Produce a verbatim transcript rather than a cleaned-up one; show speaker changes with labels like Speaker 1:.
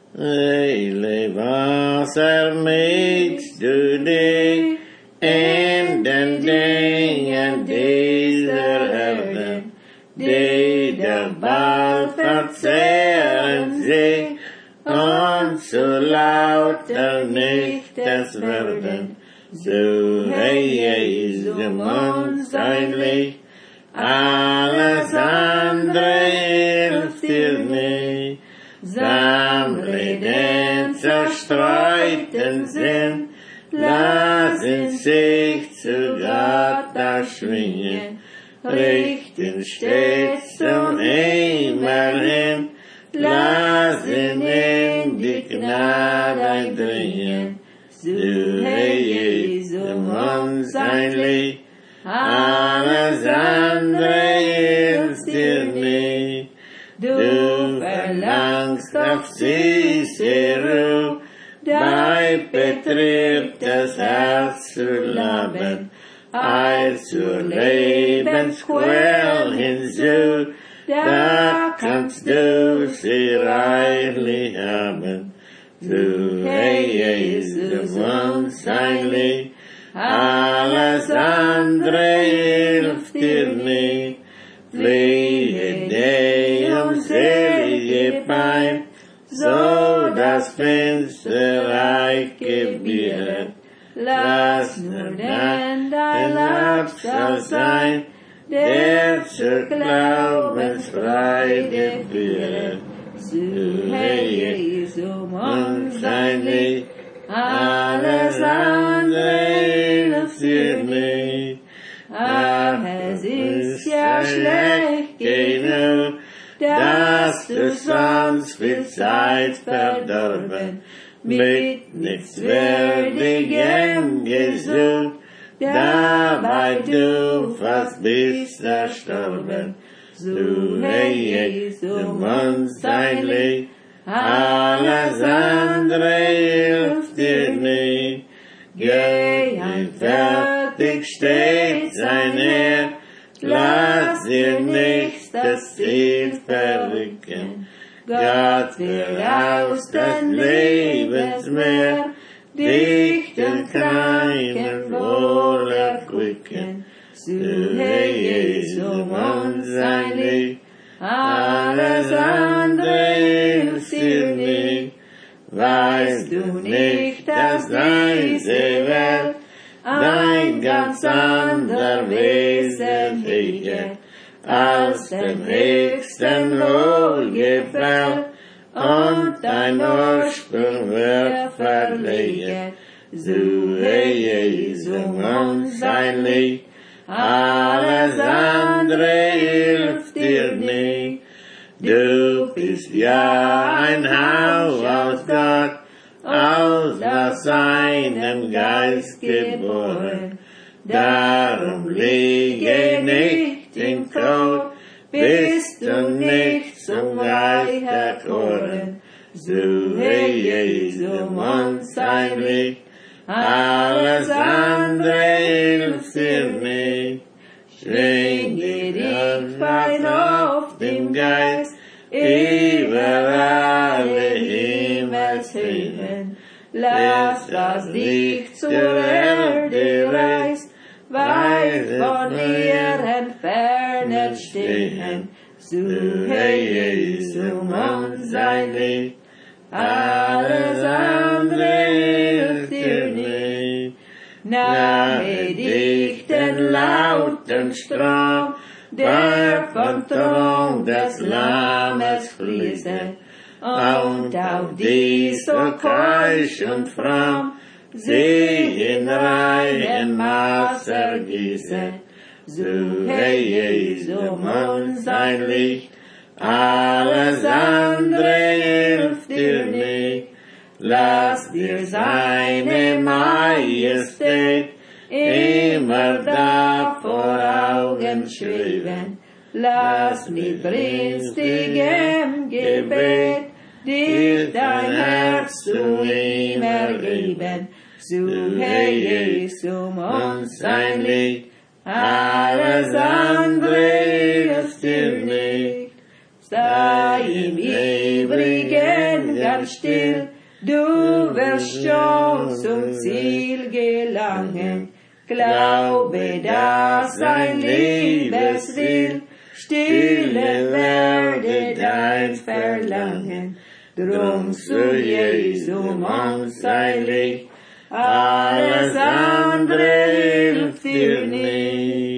Speaker 1: Heilig Wasser mixt du dich in den Dingen dieser Erde, die der bald verzehren sich und zu lauter Nichtes werden. So hey Jesum uns ein Licht, alles andere hilft dir nicht. Sammle den zerstreuten Sinn, lass ihn sich zu Gott erschwingen, richten stets zum Himmel hin, lass ihn in die Gnade eindringen. So hey Jesum uns ein Licht, alles andere hilft dir nicht. Du verlangst auf süße Ruhe, dein betrübtes Herz zu laben, als zur Lebensquell hinzu, da kannst du sie reichlich haben. Du, hey Jesus, uns ein Licht, alles andere hilft dir nicht. Fliehe dich um selige Pein, so das finstere Reich gebiert. Lass nur denn dein Abschau sein, der zur Glaubensfreude führt. So hey Jesum uns ein Licht, alles andere hilft dir nicht. Ach, es ist ja schlecht genug, dass du sonst viel Zeit verdorben, mit nichtswürdigem gesucht, dabei du fast bist erstorben. So hey Jesum uns ein Licht, alles andere hilft dir nicht. Geh ein fertig steht sein Herr, lass dir nichts das Ziel verrücken. Gott will aus des Lebensmeer dich den Kranken wohl erquicken. So hey Jesum uns ein Licht, alles andere hilft dir nicht. Weißt du nicht, dass diese Welt dein ganz ander Wesen hege, als dem höchsten wohlgefällt, und dein Ursprung wird verlegen. So hey Jesum uns ein Licht, alles andere hilft dir nicht. Du bist ja ein Hauch aus Gott, aus seinem Geist geboren. Darum liege nicht im Tod, bist du nicht zum Reich erkoren. So hey Jesum uns ein Licht, alles andere hilft dir nicht. Schwinge dich fein auf dem Geist, über alle Himmelshöhen. Lass, dass dich zur Erde reißt, weit von ihr entfernt stehen. So hey Jesum uns ein Licht, alles andere hilft dir nicht. Nahe dich den lauten Strom, der vom Thron des Lammes fließe, und auf die so keusch und fromm sie in reinem Maß ergieße. So hey Jesum uns ein Licht, alles andere hilft dir nicht. Lass dir seine Majestät immer da vor Augen schweben. Lass mit brinstigem Gebet dir dein Herz zu ihm erheben. So hey Jesum uns ein Licht, alles andere hilft dir nicht. Sei im Übrigen ganz war still, du wirst schon zum Ziel gelangen. Glaube, dass ein Liebeswill stille werde dein Verlangen. Drum zu Jesum anseilig, alles andere hilft dir nicht.